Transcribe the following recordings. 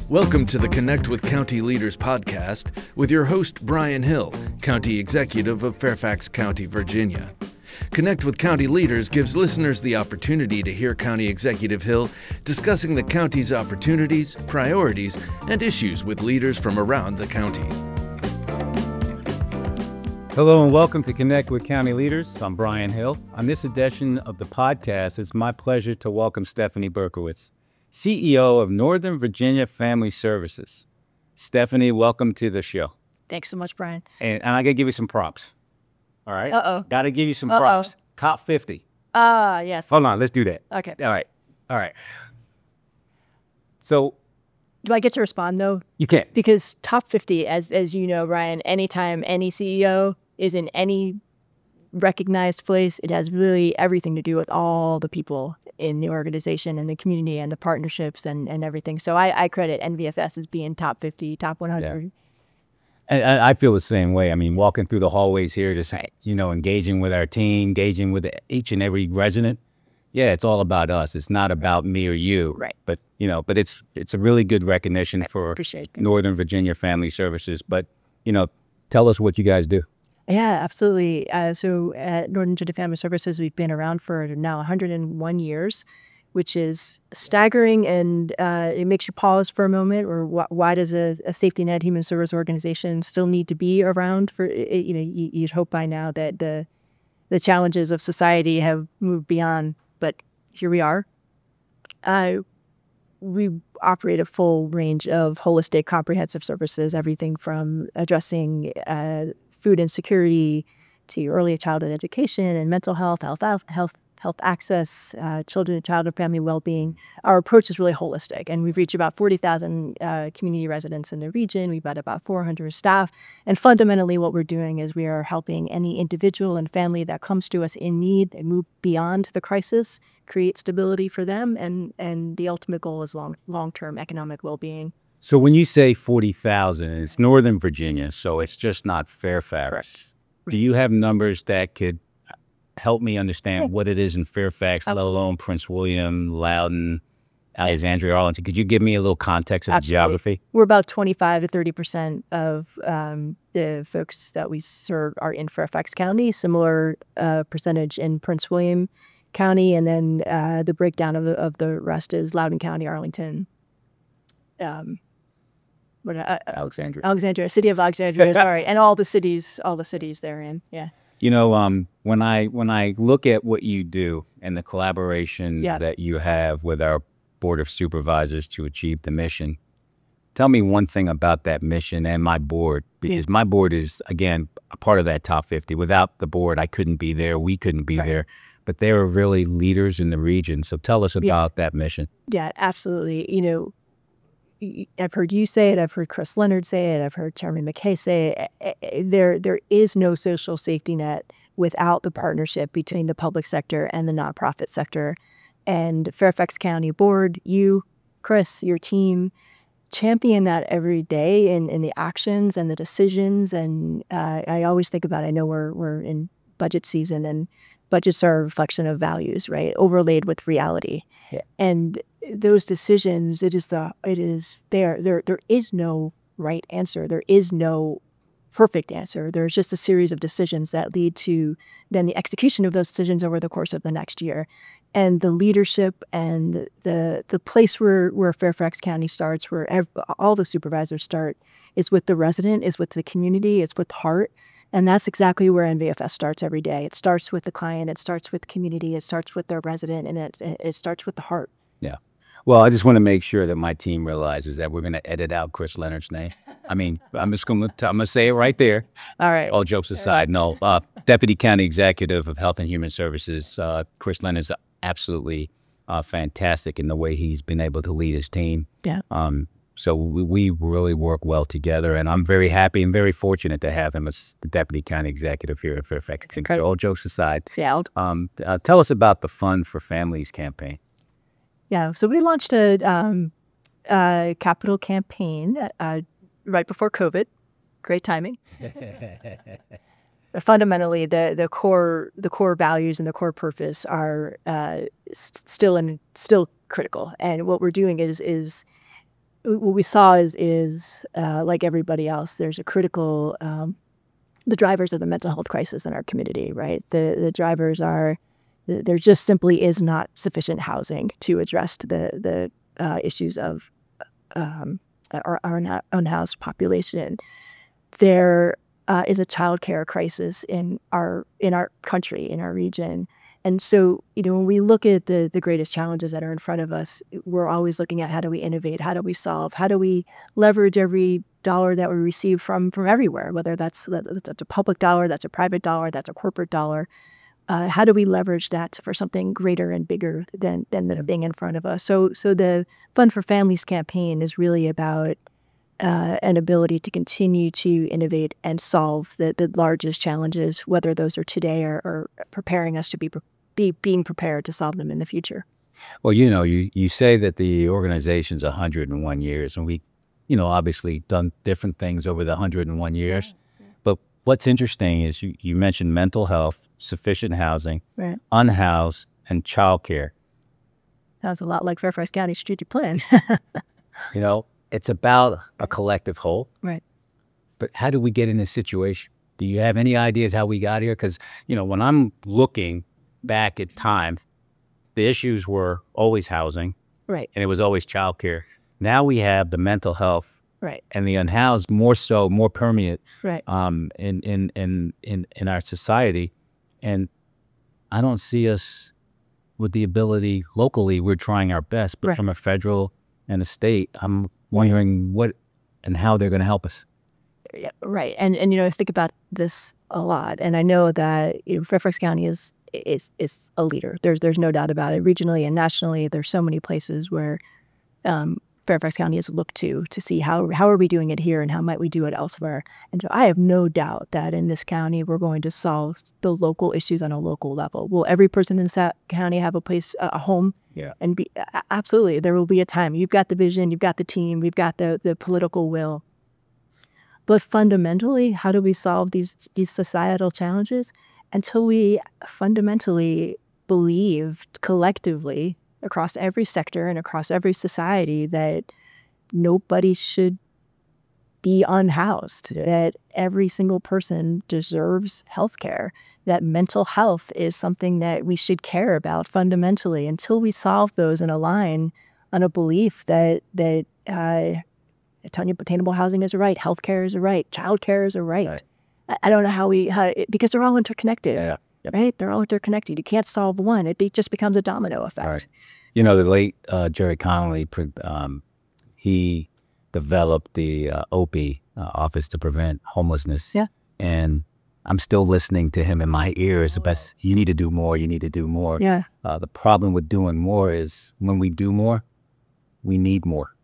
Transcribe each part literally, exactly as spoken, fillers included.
Welcome to the Connect with County Leaders podcast with your host, Brian Hill, County Executive of Fairfax County, Virginia. Connect with County Leaders gives listeners the opportunity to hear County Executive Hill discussing the county's opportunities, priorities, and issues with leaders from around the county. Hello and welcome to Connect with County Leaders. I'm Brian Hill. On this edition of the podcast, it's my pleasure to welcome Stephanie Berkowitz, C E O of Northern Virginia Family Services. Stephanie, welcome to the show. Thanks so much, Brian. And, and I got to give you some props. All right? Uh-oh. Got to give you some Uh-oh. props. Top fifty. Ah, uh, yes. Hold on, let's do that. Okay. All right. All right. So. Do I get to respond, though? You can. Because top fifty, as as you know, Brian, anytime any C E O is in any recognized place, it has really everything to do with all the people in the organization and the community and the partnerships and, and everything. So I, I credit N V F S as being top fifty, top one hundred. Yeah. And I feel the same way. I mean, walking through the hallways here, just, you know, engaging with our team, engaging with each and every resident. Yeah, it's all about us. It's not about me or you. Right. But, you know, but it's it's a really good recognition I for appreciate it. Northern Virginia Family Services. But, you know, tell us what you guys do. Yeah, absolutely. Uh, so at Northern Virginia Family Services, we've been around for now one hundred one years, which is staggering, and uh, it makes you pause for a moment. Or wh- why does a, a safety net human service organization still need to be around? For it, you know, you, you'd hope by now that the the challenges of society have moved beyond, but here we are. Uh, we operate a full range of holistic, comprehensive services, everything from addressing uh, food insecurity to early childhood education and mental health, health, health, health access, uh, children, child and family well-being. Our approach is really holistic, and we've reached about forty thousand uh, community residents in the region. We've got about four hundred staff, and fundamentally what we're doing is we are helping any individual and family that comes to us in need and move beyond the crisis, create stability for them, and, and the ultimate goal is long, long-term economic well-being. So when you say forty thousand, it's Northern Virginia, so it's just not Fairfax. Correct. Do you have numbers that could help me understand what it is in Fairfax, let alone Prince William, Loudoun, Alexandria, Arlington? Could you give me a little context of the Absolutely. geography? We're about twenty-five to thirty percent of um, the folks that we serve are in Fairfax County, similar uh, percentage in Prince William County, and then uh, the breakdown of the, of the rest is Loudoun County, Arlington, um, what, uh, Alexandria. Alexandria, city of Alexandria, sorry, and all the cities, all the cities therein, yeah. You know, um, when I when I look at what you do and the collaboration Yeah. that you have with our Board of Supervisors to achieve the mission, tell me one thing about that mission and my board, because my board is, again, a part of that top fifty. Without the board, I couldn't be there. We couldn't be Right. there. But they are really leaders in the region. So tell us about that mission. Yeah, absolutely. You know, y- I've heard you say it. I've heard Chris Leonard say it. I've heard Chairman McKay say it. Eh, eh, There, there is no social safety net without the partnership between the public sector and the nonprofit sector. And Fairfax County Board, you, Chris, your team, champion that every day in, in the actions and the decisions. And uh, I always think about, I know we're we're in budget season, and budgets are a reflection of values, right? Overlaid with reality. Yeah. And those decisions, it is the, it is there, there, there is no right answer. There is no perfect answer. There's just a series of decisions that lead to then the execution of those decisions over the course of the next year. And the leadership and the the place where, where Fairfax County starts, where ev- all the supervisors start, is with the resident, is with the community, it's with heart. And that's exactly where N V F S starts every day. It starts with the client, it starts with the community, it starts with their resident, and it it starts with the heart. Yeah. Well, I just want to make sure that my team realizes that we're going to edit out Chris Leonard's name. I mean, I'm just going to I'm going to say it right there. All right. All jokes aside, no. Uh, Deputy County Executive of Health and Human Services, uh, Chris Leonard's absolutely uh, fantastic in the way he's been able to lead his team. Yeah. Um, so we, we really work well together, and I'm very happy and very fortunate to have him as the Deputy County Executive here at Fairfax. It's incredible. All jokes aside, Yeah. I'll- um, uh, tell us about the Fund for Families campaign. Yeah. So we launched a um, uh, capital campaign uh, right before COVID. Great timing. But fundamentally, the the core the core values and the core purpose are uh, s- still and still critical. And what we're doing is is what we saw is, is uh, like everybody else, there's a critical, um, the drivers of the mental health crisis in our community, right? The the drivers are, there just simply is not sufficient housing to address the the uh, issues of um, our, our unhoused population. There uh, is a childcare crisis in our in our country, in our region. And so, you know, when we look at the the greatest challenges that are in front of us, we're always looking at how do we innovate, how do we solve, how do we leverage every dollar that we receive from from everywhere, whether that's that's a public dollar, that's a private dollar, that's a corporate dollar. Uh, how do we leverage that for something greater and bigger than than the thing in front of us? So, so the Fund for Families campaign is really about uh, an ability to continue to innovate and solve the the largest challenges, whether those are today or, or preparing us to be be being prepared to solve them in the future. Well, you know, you, you say that the organization's one hundred one years, and we, you know, obviously done different things over the one hundred one years. Yeah, yeah. But what's interesting is you, you mentioned mental health, sufficient housing, right, unhoused, and childcare. Sounds a lot like Fairfax County strategic plan. You know, it's about a collective whole. Right. But how do we get in this situation? Do you have any ideas how we got here? Because, you know, when I'm looking back at time, the issues were always housing, right, and it was always childcare. Now we have the mental health, right, and the unhoused more so, more permeate, right, um, in in in in in our society, and I don't see us with the ability locally. We're trying our best, but right, from a federal and a state, I'm wondering what and how they're going to help us. Yeah, right, and and you know, I think about this a lot, and I know that, you know, Fairfax County is. is is a leader. There's there's no doubt about it. Regionally and nationally, there's so many places where um, Fairfax County is looked to to see how how are we doing it here and how might we do it elsewhere. And so I have no doubt that in this county we're going to solve the local issues on a local level. Will every person in this county have a place, a home? Yeah. And be absolutely, there will be a time. You've got the vision, you've got the team, we've got the the political will. But fundamentally, how do we solve these these societal challenges? Until we fundamentally believed collectively across every sector and across every society that nobody should be unhoused, that every single person deserves health care, that mental health is something that we should care about fundamentally. Until we solve those and align on a belief that, that uh, attainable housing is a right, health care is a right, child care is a right. right. I don't know how we, how, because they're all interconnected, yeah, yeah. right? They're all interconnected. You can't solve one. It be, just becomes a domino effect. Right. You know, the late uh, Jerry Connolly, um, he developed the uh, O P I, uh, Office to Prevent Homelessness. Yeah. And I'm still listening to him in my ears. The best, you need to do more, you need to do more. Yeah. Uh, the problem with doing more is when we do more, we need more.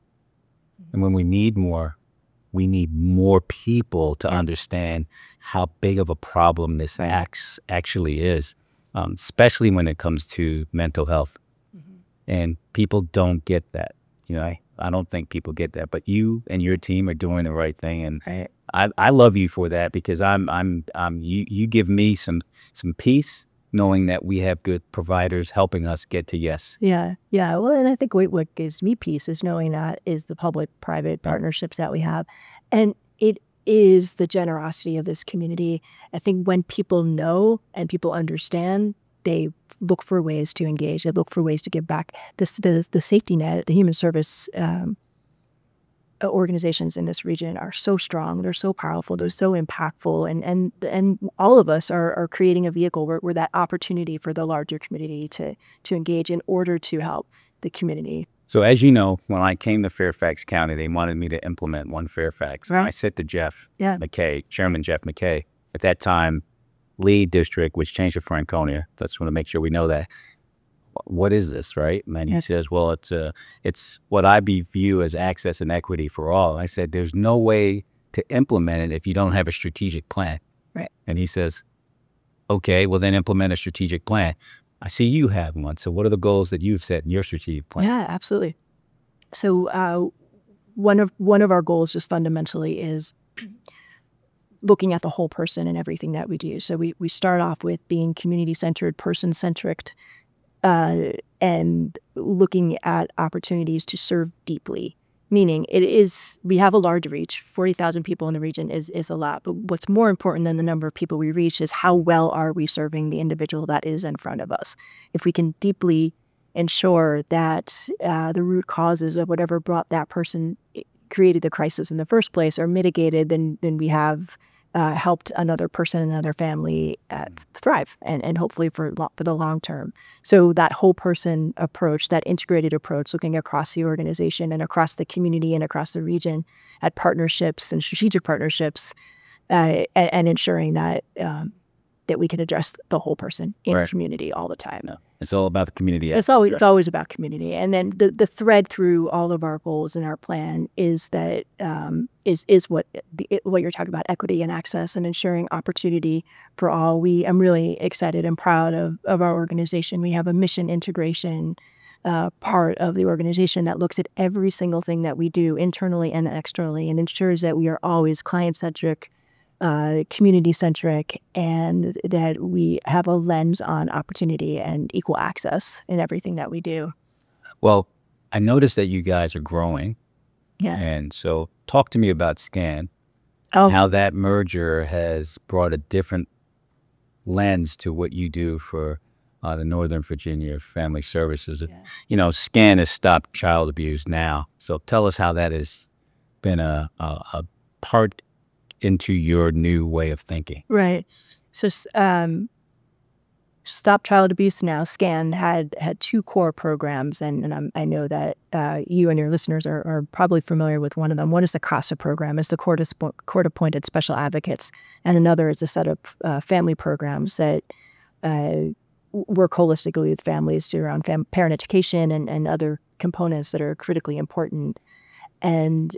And when we need more, we need more people to understand how big of a problem this acts actually is, um, especially when it comes to mental health. Mm-hmm. And people don't get that. You know, I, I don't think people get that. But you and your team are doing the right thing, and right. I, I love you for that, because I'm I'm I'm you you give me some some peace knowing that we have good providers helping us get to yes. Yeah, yeah. Well, and I think what, what gives me peace is knowing that is the public-private partnerships that we have. And it is the generosity of this community. I think when people know and people understand, they look for ways to engage. They look for ways to give back. This, the, the safety net, the human service um, organizations in this region are so strong. They're so powerful. They're so impactful. And and and all of us are, are creating a vehicle where, where that opportunity for the larger community to to engage in order to help the community. So as you know, when I came to Fairfax County, they wanted me to implement One Fairfax. Right. I said to Jeff yeah. McKay, Chairman Jeff McKay, at that time, lead district, which changed to Franconia. That's want to make sure we know that. What is this, right? And he yeah. says, well, it's uh, it's what I be view as access and equity for all. I said, there's no way to implement it if you don't have a strategic plan. Right. And he says, okay, well then implement a strategic plan. I see you have one. So what are the goals that you've set in your strategic plan? Yeah, absolutely. So uh, one of one of our goals just fundamentally is looking at the whole person in everything that we do. So we, we start off with being community-centered, person-centric, Uh, and looking at opportunities to serve deeply Meaning it is, we have a large reach. forty thousand people in the region is, is a lot. But what's more important than the number of people we reach is how well are we serving the individual that is in front of us. If we can deeply ensure that uh, the root causes of whatever brought that person, created the crisis in the first place, are mitigated, then then we have uh, helped another person, another family uh, thrive, and, and hopefully for lo- for the long term. So that whole person approach, that integrated approach, looking across the organization and across the community and across the region at partnerships and strategic partnerships, uh, and, and ensuring that um, that we can address the whole person in Right. the community all the time. No, it's all about the community. It's always it's always about community, and then the, the thread through all of our goals and our plan is that um, is is what the, what you're talking about, equity and access and ensuring opportunity for all. We I'm really excited and proud of of our organization. We have a mission integration uh, part of the organization that looks at every single thing that we do internally and externally, and ensures that we are always client centric, uh, community-centric, and that we have a lens on opportunity and equal access in everything that we do. Well, I noticed that you guys are growing. Yeah. And so talk to me about SCAN, Oh, how that merger has brought a different lens to what you do for uh, the Northern Virginia Family Services. Yeah. You know, SCAN has stopped child abuse now. So tell us how that has been a, a, a part into your new way of thinking. right. So, s- um, Stop Child Abuse Now, SCAN, had had two core programs, and, and I'm, I know that uh, you and your listeners are, are probably familiar with one of them. One is the CASA program, it's the court, court appointed special advocates, and another is a set of uh, family programs that uh, work holistically with families to around fam- parent education and, and other components that are critically important. And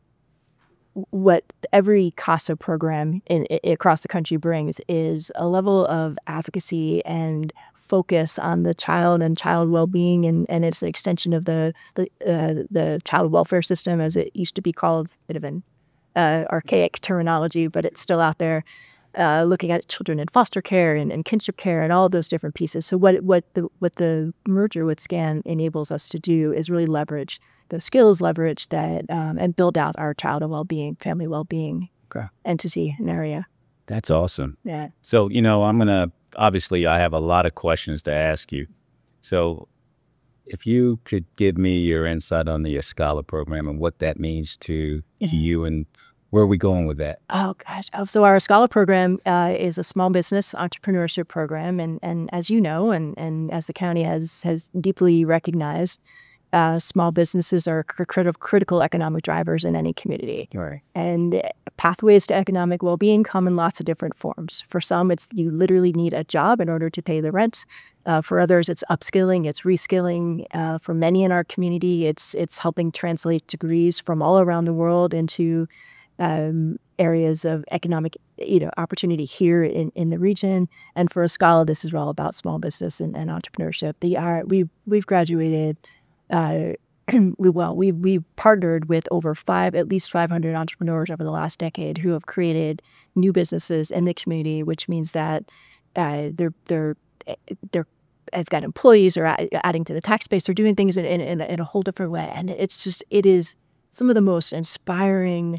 what every CASA program in, i across the country brings is a level of advocacy and focus on the child and child well-being, and, and it's an extension of the the, uh, the child welfare system, as it used to be called, bit of an uh, archaic terminology, but it's still out there, uh, looking at children in foster care and, and kinship care and all those different pieces. So what what the what the merger with SCAN enables us to do is really leverage those skills, leverage that, um, and build out our child well-being, family well-being Okay. entity and area. That's awesome. Yeah. So, you know, I'm going to, obviously, I have a lot of questions to ask you. So if you could give me your insight on the Escala program and what that means to, Yeah. to you, and where are we going with that? Oh gosh. Oh, so our Scala program uh, is a small business entrepreneurship program, and and as you know, and and as the county has has deeply recognized, uh, small businesses are cr- critical critical economic drivers in any community. Right. And pathways to economic well-being come in lots of different forms. For some, it's you literally need a job in order to pay the rent. Uh, for others, it's upskilling, it's reskilling. Uh, for many in our community, it's it's helping translate degrees from all around the world into um, areas of economic, you know, opportunity here in, in the region. And for Escala, this is all about small business and, and entrepreneurship. The are we we've graduated. Uh, we well we we partnered with over five at least five hundred entrepreneurs over the last decade who have created new businesses in the community, which means that uh, they're they're they're have got employees or adding to the tax base. They're doing things in in, in, a, in a whole different way, and it's just it is some of the most inspiring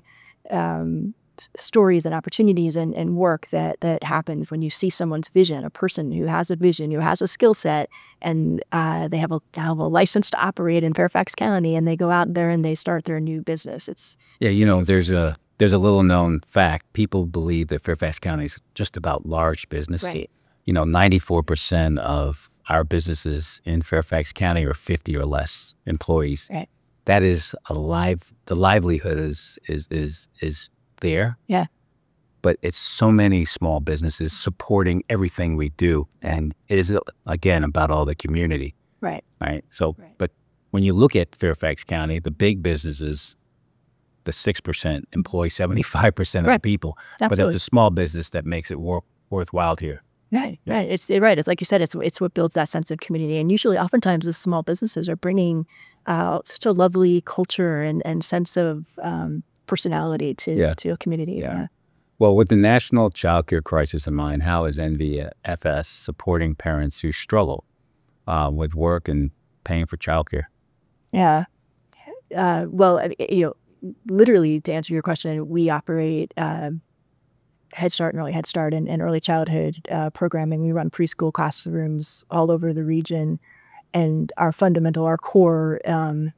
um, stories and opportunities and, and work that that happens when you see someone's vision, a person who has a vision, who has a skill set, and uh, they have a have a license to operate in Fairfax County, and they go out there and they start their new business. It's Yeah, you know, there's a there's a little known fact. People believe that Fairfax County is just about large business. right. You know, ninety-four percent of our businesses in Fairfax County are fifty or less employees. Right. That is a live, the livelihood is, is, is, is there. Yeah. But it's so many small businesses supporting everything we do. And it is, again, about all the community, Right. right? So, Right. but when you look at Fairfax County, the big businesses, the six percent employ seventy-five percent of Right. the people. But Absolutely. it's a small business that makes it wor- worthwhile here. Right, right. It's it- right. It's like you said. It's it's what builds that sense of community, and usually, oftentimes, the small businesses are bringing uh, such a lovely culture and, and sense of um, personality to Yeah. to a community. Yeah. Well, with the national child care crisis in mind, how is N V F S supporting parents who struggle uh, with work and paying for child care? Yeah. uh, well, I- you know, literally to answer your question, we operate um, Head Start and Early Head Start and, and early childhood uh, programming. We run preschool classrooms all over the region, and our fundamental, our core um,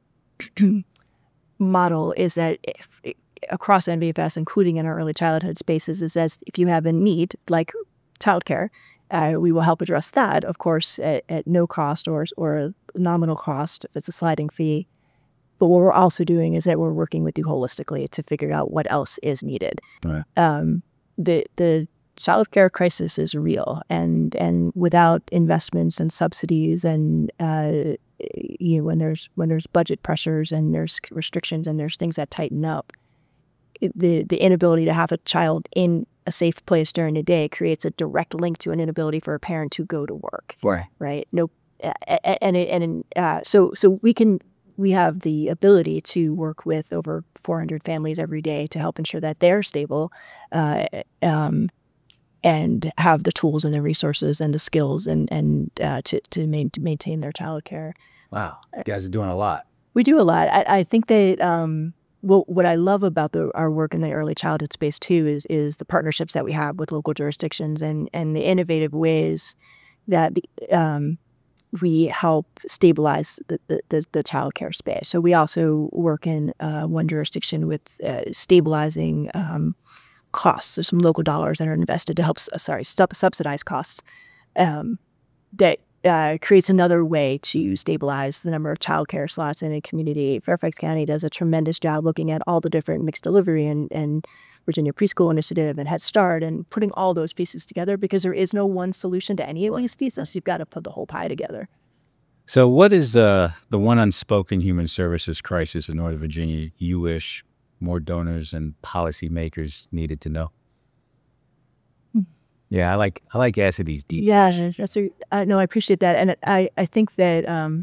model is that if, across N V F S, including in our early childhood spaces, is as if you have a need like childcare, uh, we will help address that, of course, at, at no cost or or a nominal cost if it's a sliding fee. But what we're also doing is that we're working with you holistically to figure out what else is needed. Right. Um, the the childcare crisis is real, and and without investments and subsidies, and uh, you know, when there's when there's budget pressures and there's restrictions and there's things that tighten up, it, the the inability to have a child in a safe place during the day creates a direct link to an inability for a parent to go to work. Right. Right. No, and it, and uh, so so we can. We have the ability to work with over four hundred families every day to help ensure that they're stable uh, um, and have the tools and the resources and the skills and, and uh, to, to, main, to maintain their childcare. Wow. You guys are doing a lot. We do a lot. I, I think that um, well, what I love about the, our work in the early childhood space, too, is is the partnerships that we have with local jurisdictions and, and the innovative ways that um, we help stabilize the, the, the, the child care space. So we also work in uh, one jurisdiction with uh, stabilizing um, costs. There's some local dollars that are invested to help, uh, sorry, sub- subsidize costs um, that uh, creates another way to stabilize the number of child care slots in a community. Fairfax County does a tremendous job looking at all the different mixed delivery and, and Virginia Preschool Initiative and Head Start and putting all those pieces together, because there is no one solution to any of these pieces. You've got to put the whole pie together. So what is uh, the one unspoken human services crisis in Northern Virginia you wish more donors and policymakers needed to know? Hmm. Yeah, I like I like asking these deep Yeah, questions. that's a, I, no, I appreciate that. And I, I think that, um,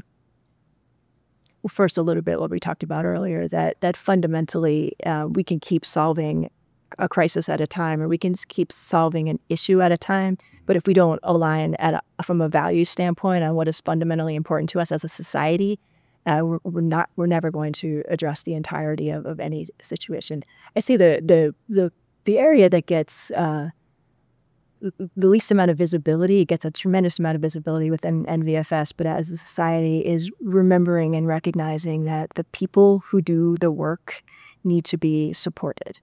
well, first, a little bit what we talked about earlier, that, that fundamentally uh, we can keep solving a crisis at a time, or we can just keep solving an issue at a time. But if we don't align at a, from a value standpoint on what is fundamentally important to us as a society, uh, we're, we're not we're never going to address the entirety of, of any situation. I see the the the the area that gets uh, the least amount of visibility. It gets a tremendous amount of visibility within N V F S, but as a society is remembering and recognizing that the people who do the work need to be supported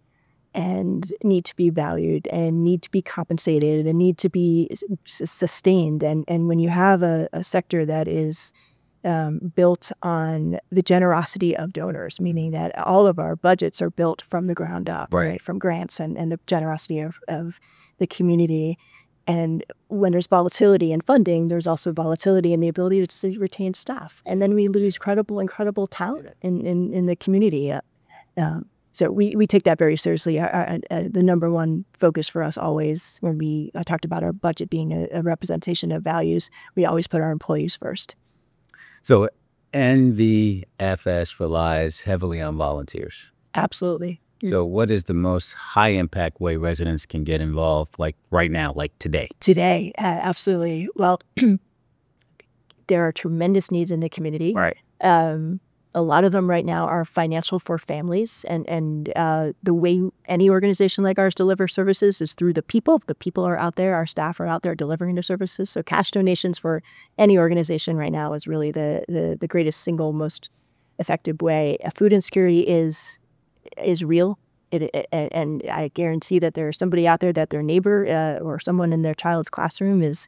and need to be valued and need to be compensated and need to be s- sustained. And, and when you have a, a sector that is um, built on the generosity of donors, meaning that all of our budgets are built from the ground up, Right. right, from grants and, and the generosity of, of the community. And when there's volatility in funding, there's also volatility in the ability to retain staff. And then we lose credible, incredible talent in, in, in the community. Uh, um, So we, we take that very seriously. Uh, uh, uh, the number one focus for us always, when we I talked about our budget being a, a representation of values, we always put our employees first. So N V F S relies heavily on volunteers. Absolutely. So what is the most high impact way residents can get involved, like right now, like today? Today, uh, absolutely. Well, there are tremendous needs in the community. Right. Um, a lot of them right now are financial for families, and and uh, the way any organization like ours delivers services is through the people. The people are out there, our staff are out there delivering the services. So cash donations for any organization right now is really the the, the greatest single most effective way. Uh, food insecurity is is real. It, it, and I guarantee that there's somebody out there that their neighbor uh, or someone in their child's classroom is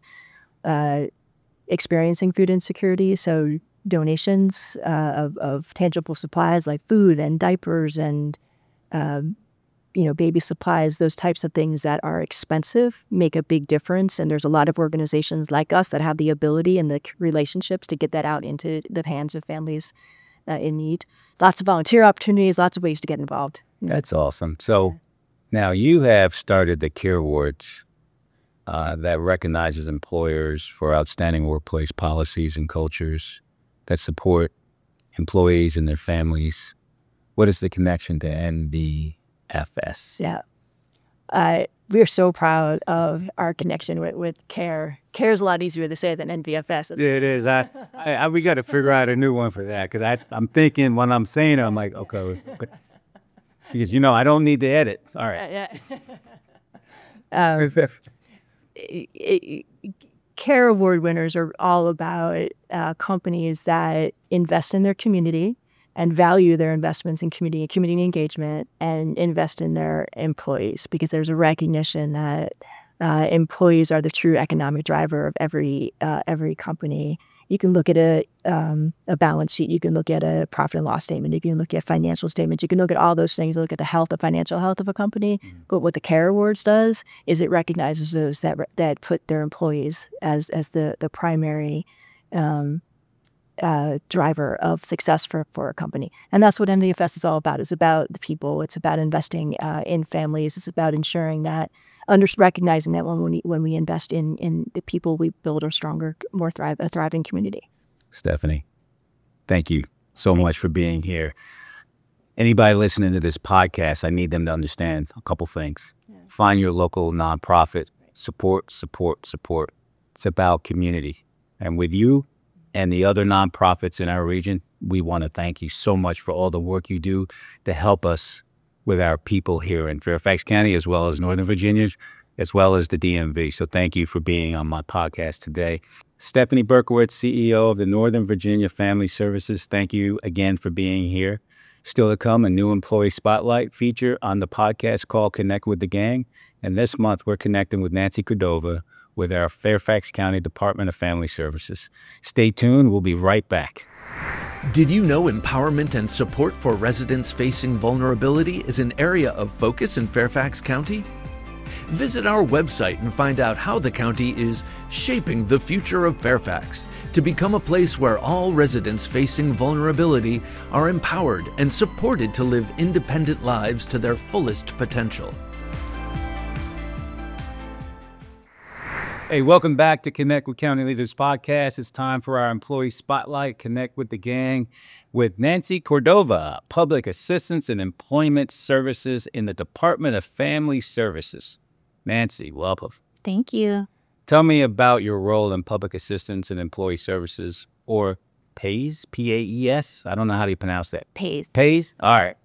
uh, experiencing food insecurity. So donations uh, of, of tangible supplies like food and diapers and, um, you know, baby supplies, those types of things that are expensive make a big difference. And there's a lot of organizations like us that have the ability and the relationships to get that out into the hands of families uh, in need. Lots of volunteer opportunities, lots of ways to get involved. That's awesome. So now you have started the CARE Awards uh, that recognizes employers for outstanding workplace policies and cultures that support employees and their families. What is the connection to N V F S? Yeah. uh, we're so proud of our connection with, with CARE. CARE is a lot easier to say than N V F S. Yeah, it is. I, I, I we got to figure out a new one for that because I I'm thinking when I'm saying it, I'm like, okay, but, because you know I don't need to edit. All right. Yeah. um, it, it, CARE Award winners are all about uh, companies that invest in their community and value their investments in community community engagement and invest in their employees, because there's a recognition that uh, employees are the true economic driver of every uh, every company. You can look at a um, a balance sheet, you can look at a profit and loss statement, you can look at financial statements, you can look at all those things, look at the health, the financial health of a company. Mm-hmm. But what the CARE Awards does is it recognizes those that that put their employees as as the the primary um, uh, driver of success for, for a company. And that's what N V F S is all about. It's about the people. It's about investing uh, in families. It's about ensuring that, under recognizing that when we when we invest in in the people, we build a stronger, more thrive a thriving community. Stephanie, thank you so much for being here. Anybody listening to this podcast, I need them to understand a couple things. Yeah. Find your local nonprofit. Support, support, support. It's about community. And with you and the other nonprofits in our region, we want to thank you so much for all the work you do to help us with our people here in Fairfax County, as well as Northern Virginia, as well as the D M V. So thank you for being on my podcast today. Stephanie Berkowitz, C E O of the Northern Virginia Family Services, thank you again for being here. Still to come, a new employee spotlight feature on the podcast called Connect with the Gang. And this month, we're connecting with Nancy Cordova with our Fairfax County Department of Family Services. Stay tuned. We'll be right back. Did you know empowerment and support for residents facing vulnerability is an area of focus in Fairfax County? Visit our website and find out how the county is shaping the future of Fairfax to become a place where all residents facing vulnerability are empowered and supported to live independent lives to their fullest potential. Hey, welcome back to Connect with County Leaders podcast. It's time for our employee spotlight, Connect with the Gang, with Nancy Cordova, Public Assistance and Employment Services in the Department of Family Services. Nancy, welcome. Thank you. Tell me about your role in Public Assistance and Employee Services, or PAES, P A E S. I don't know how do you pronounce that. PAES. PAES? All right.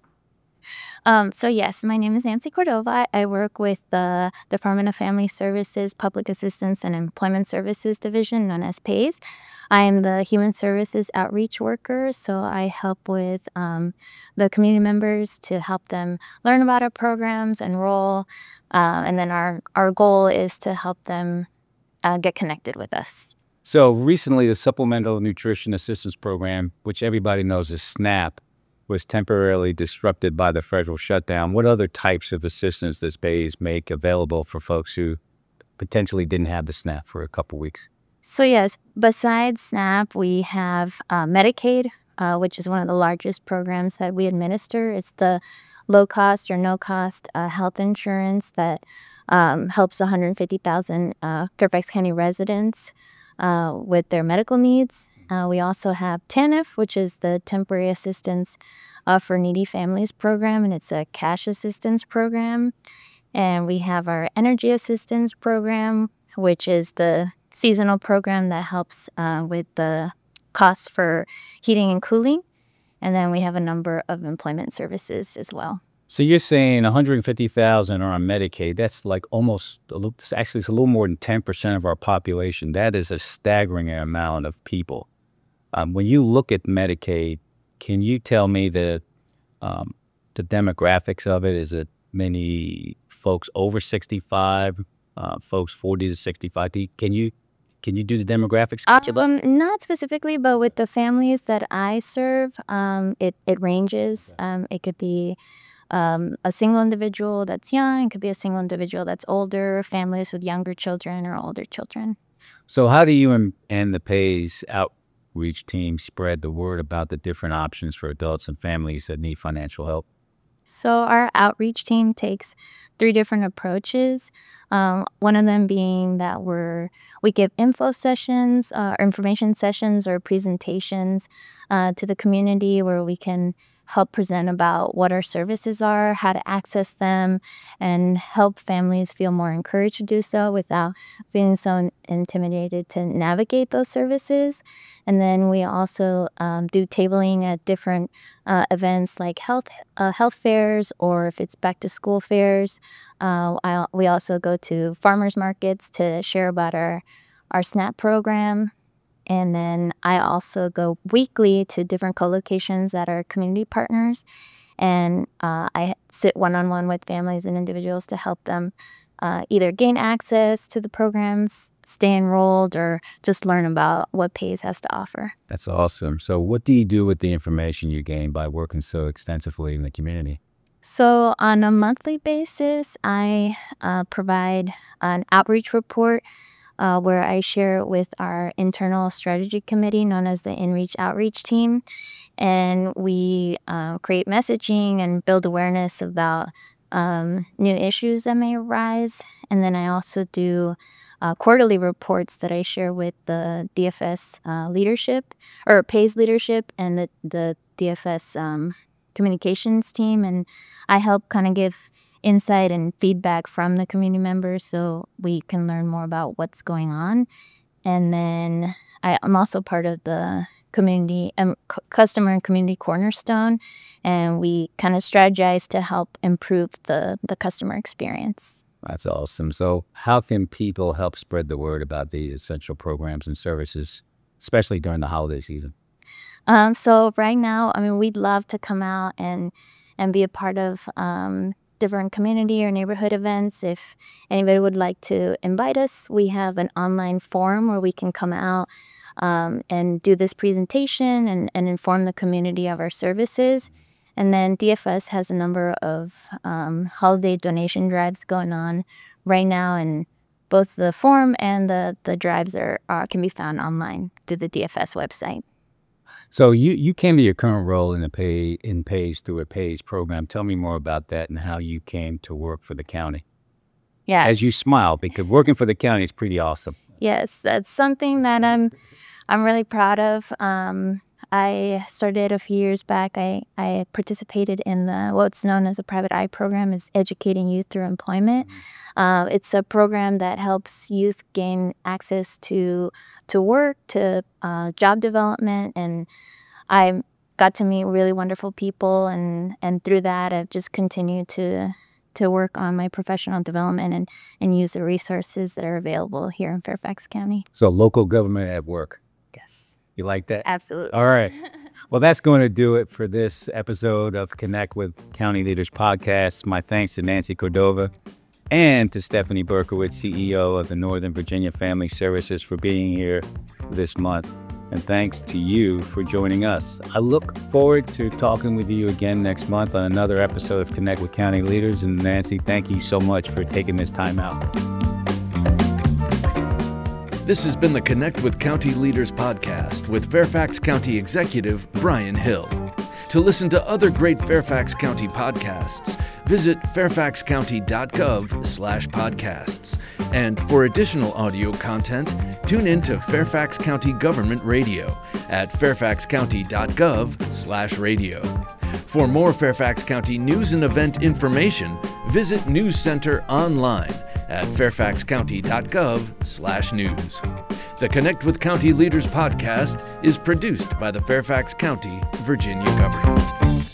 Um, so yes, my name is Nancy Cordova. I work with the Department of Family Services, Public Assistance and Employment Services Division, known as PAES. I am the Human Services Outreach Worker, so I help with um, the community members to help them learn about our programs, enroll, uh, and then our, our goal is to help them uh, get connected with us. So recently, the Supplemental Nutrition Assistance Program, which everybody knows as SNAP, was temporarily disrupted by the federal shutdown. What other types of assistance does PAES make available for folks who potentially didn't have the SNAP for a couple weeks? So yes, besides SNAP, we have uh, Medicaid, uh, which is one of the largest programs that we administer. It's the low-cost or no-cost uh, health insurance that um, helps one hundred fifty thousand uh, Fairfax County residents uh, with their medical needs. Uh, we also have TANF, which is the Temporary Assistance uh, for Needy Families program, and it's a cash assistance program. And we have our Energy Assistance program, which is the seasonal program that helps uh, with the costs for heating and cooling. And then we have a number of employment services as well. So you're saying one hundred fifty thousand are on Medicaid. That's like almost, a little, actually it's a little more than ten percent of our population. That is a staggering amount of people. Um, when you look at Medicaid, can you tell me the um, the demographics of it? Is it many folks over sixty-five, uh, folks forty to sixty-five? Can you can you do the demographics? Um, not specifically, but with the families that I serve, um, it it ranges. Um, it could be um, a single individual that's young. It could be a single individual that's older. Families with younger children or older children. So how do you and, and the PAES out Reach team spread the word about the different options for adults and families that need financial help? So our outreach team takes three different approaches. Um, one of them being that we're we give info sessions, uh, or information sessions, or presentations uh, to the community where we can help present about what our services are, how to access them, and help families feel more encouraged to do so without feeling so intimidated to navigate those services. And then we also um, do tabling at different uh, events like health uh, health fairs, or if it's back to school fairs. Uh, I, we also go to farmers markets to share about our, our SNAP program. And then I also go weekly to different co-locations that are community partners. And uh, I sit one-on-one with families and individuals to help them uh, either gain access to the programs, stay enrolled, or just learn about what PAYS has to offer. That's awesome. So what do you do with the information you gain by working so extensively in the community? So on a monthly basis, I uh, provide an outreach report Uh, where I share it with our internal strategy committee known as the InReach Outreach Team. And we uh, create messaging and build awareness about um, new issues that may arise. And then I also do uh, quarterly reports that I share with the D F S uh, leadership, or PAYS leadership, and the, the D F S um, communications team. And I help kind of give insight and feedback from the community members so we can learn more about what's going on. And then I, I'm also part of the community um, c- customer and community cornerstone, and we kind of strategize to help improve the, the customer experience. That's awesome. So how can people help spread the word about these essential programs and services, especially during the holiday season? Um, so right now, I mean, we'd love to come out and, and be a part of um, different community or neighborhood events. If anybody would like to invite us, we have an online forum where we can come out um, and do this presentation and, and inform the community of our services. And then D F S has a number of um, holiday donation drives going on right now, and both the forum and the, the drives are, are can be found online through the D F S website. So you, you came to your current role in the pay in PAYS through a PAYS program. Tell me more about that and how you came to work for the county. Yeah. As you smile, because working for the county is pretty awesome. Yes, that's something that I'm I'm really proud of. Um, I started a few years back. I, I participated in the what's known as a private eye program, is Educating Youth Through Employment. Uh, it's a program that helps youth gain access to to work, to uh, job development, and I got to meet really wonderful people, and, and through that, I've just continued to to work on my professional development and, and use the resources that are available here in Fairfax County. So local government at work. Yes. You like that? Absolutely. All right. Well, that's going to do it for this episode of Connect with County Leaders podcast. My thanks to Nancy Cordova and to Stephanie Berkowitz, C E O of the Northern Virginia Family Services, for being here this month. And thanks to you for joining us. I look forward to talking with you again next month on another episode of Connect with County Leaders. And Nancy, thank you so much for taking this time out. This has been the Connect with County Leaders podcast with Fairfax County Executive Brian Hill. To listen to other great Fairfax County podcasts, visit fairfaxcounty.gov slash podcasts. And for additional audio content, tune in to Fairfax County Government Radio at fairfaxcounty.gov slash radio. For more Fairfax County news and event information, visit News Center online at fairfaxcounty.gov slash news. The Connect with County Leaders podcast is produced by the Fairfax County, Virginia government.